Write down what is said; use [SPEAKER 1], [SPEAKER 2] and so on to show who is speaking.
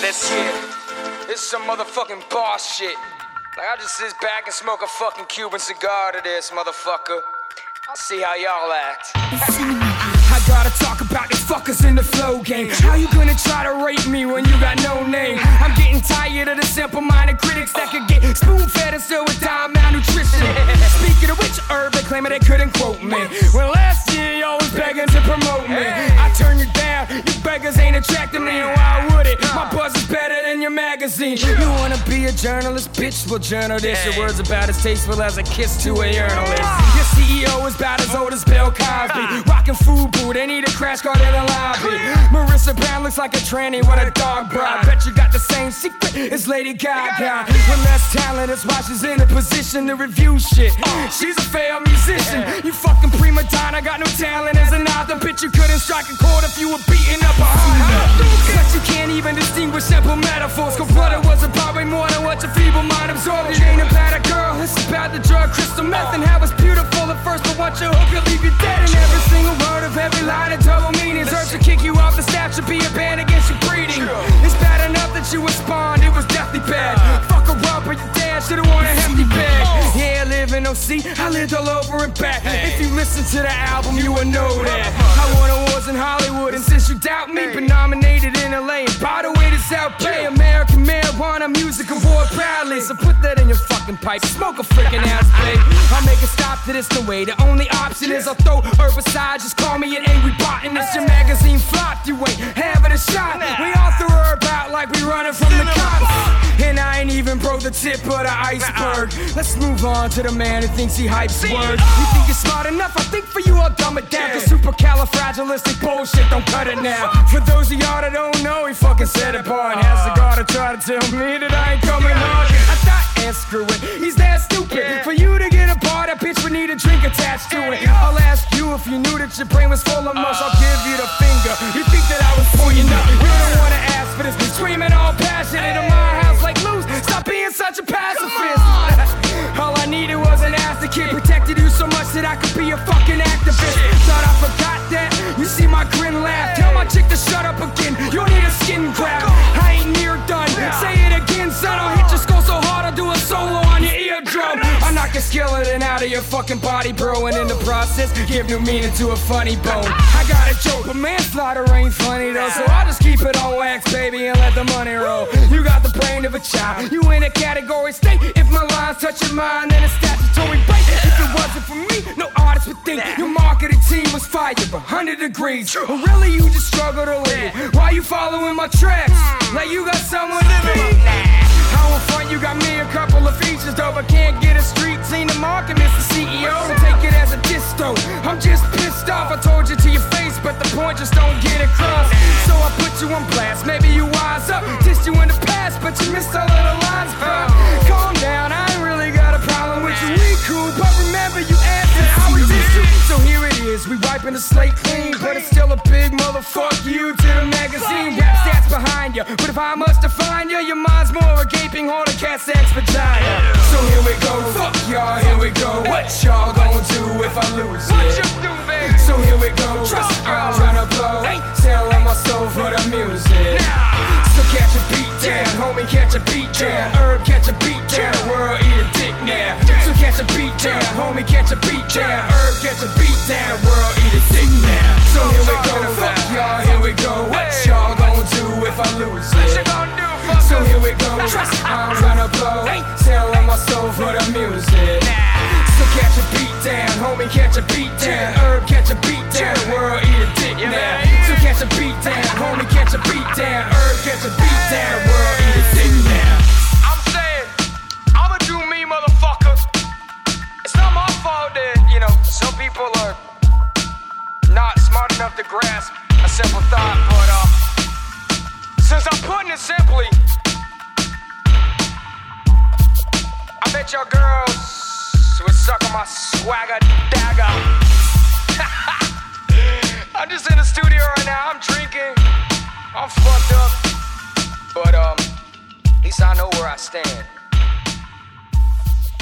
[SPEAKER 1] this shit. This is some motherfucking boss shit. Like, I just sit back and smoke a fucking Cuban cigar to this, motherfucker. I'll see how y'all act.
[SPEAKER 2] I gotta talk about these fuckers in the flow game. How you gonna try to rate me when you got no name? I'm getting tired of the simple-minded critics that could get spoon-fed and still with dire malnutrition. Speaking of which, Urban claiming they couldn't quote me. When last year y'all was begging to promote me. I turned you down, you beggars ain't attracting me, and why would it? My buzz is better than your magazine. You wanna be a journalist? Bitch, well journal this. Your words about as tasteful as a kiss to a journalist. Your CEO is about as old as Bill Cosby. Rockin' FUBU, they need a crash card in the lobby. Marissa Brown looks like a tranny with a dog bra. Bet you got the same secret as Lady Gaga. With less talent, that's why she's in a position to review shit. She's a failed musician. You fucking prima donna, got no talent as an author. Bitch, you couldn't strike a chord if you were beating up a Honda. But you can't even distinguish simple metaphors. Cause what it was about way more than what your feeble mind absorbed. It ain't about a girl, it's about the drug crystal meth. And how it's beautiful at first, but once you hook, it'll leave you dead. And every single word of every line of double meanings. Urge to kick you off the staff should be a ban against your breeding. It's bad enough that you were spawned, it was deathly bad. Fuck a rubber, your dad should've worn a hefty bag. Yeah, I live in OC, I lived all over and back. If you listen to the album, you would know that. I won awards in Hollywood, and since you doubt me, been nominated in LA. And by the way, this outplay American Marijuana Music Award proudly. So put that in your fucking pipe, smoke a freaking ass, babe. I'll make a stop to this, no way. The only option is I'll throw herbicide. Just call me an angry botanist. Your magazine flopped, you ain't having a shot. We all threw her about like we running from the cops. And I ain't even broke the tip of the iceberg. Let's move on to the man who thinks he hypes words. You think you're smart enough? I think for you I'll dumb it down. Cause supercalifragilistic bullshit don't cut it now. For those of y'all that don't know, he fucking said it, boy. And has the guard to try to tell me that I ain't coming hard. I thought, and screw it, he's that stupid. For you to get a bar, that bitch would need a drink attached to it. I'll ask you if you knew that your brain was full of mush. I'll give you the finger. You think that I was pointing up? You don't wanna ask for this. Screaming all passionate in my house like loose. Stop being such a pacifist. All I needed was an ass kid. Protected you so much that I could be a fucking activist. Thought I forgot that. You see my grin laugh. Tell my chick to shut up again. You need a skin grab. I ain't near done. Say it again, son. I'll hit your skull so hard I'll do a solo on your eardrum. I'll knock a skeleton out of your fucking body, bro. And in the process, give new meaning to a funny bone. I got a joke, but manslaughter ain't funny though. So I'll just keep it on wax, baby, and let the money roll. You got the brain of a child. You in a category state. If my lines touch your mind, then it's statutory break. If it wasn't for me, no artist would think your marketing team was fired 100 degrees. Or really, you just struggle to live. Why you following my tracks? Like you got someone to be. How in front you got me a couple of features, though, but can't get a street scene to market, Mr. CEO. Take it as a disto. I'm just pissed off. I told you to your face, but the point just don't get across. So I put you on blast. Maybe you wise up. Dissed you in the past, but you missed all of the lines. Calm down. I ain't really got a problem with you. We cool, but remember you asked and I would diss you. So here it is. We wiping the slate clean, but it's still a big motherfuck you to the magazine. Rap stats behind you, but if I must define you, your mind's more a gaping hole of cat sex vagina. So here we go, fuck y'all, here we go. What y'all gonna do if I lose it? So here we go, I'm tryna blow. Selling my soul for the music. So catch a beat down, homie, catch a beat down. Herb, catch a beat down, the world eat a dick now. So catch a beat down, homie, catch a beat down. Herb, catch a beat down, world eat a dick now. So here we go, fuck y'all, here we go. What y'all gonna do if I lose it? So here we go, I'm tryna blow. Selling my soul for the music. So catch a beat down, homie, catch a beat down. Herb, catch a beat down, the world eat a dick now. So catch a beat down, homie, catch a beat down. Herb, catch a beat down, the world eat a dick now.
[SPEAKER 1] I'm saying, I'ma do me, motherfucker. It's not my fault that, some people are not smart enough to grasp a simple thought, but since I'm putting it simply, I bet your girls would suck on my swagger dagger. I'm just in the studio right now, I'm drinking, I'm fucked up, but at least I know where I stand.